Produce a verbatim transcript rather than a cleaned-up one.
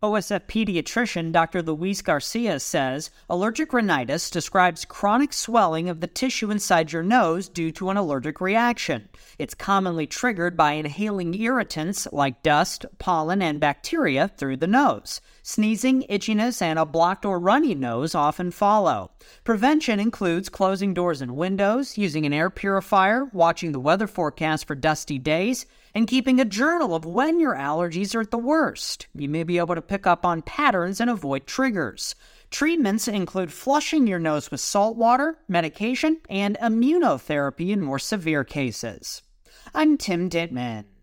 O S F pediatrician Doctor Luis Garcia says allergic rhinitis describes chronic swelling of the tissue inside your nose due to an allergic reaction. It's commonly triggered by inhaling irritants like dust, pollen, and bacteria through the nose. Sneezing, itchiness, and a blocked or runny nose often follow. Prevention includes closing doors and windows, using an air purifier, watching the weather forecast for dusty days, and keeping a journal of when your allergies are at the worst. You may be able to pick up on patterns and avoid triggers. Treatments include flushing your nose with salt water, medication, and immunotherapy in more severe cases. I'm Tim Dittman.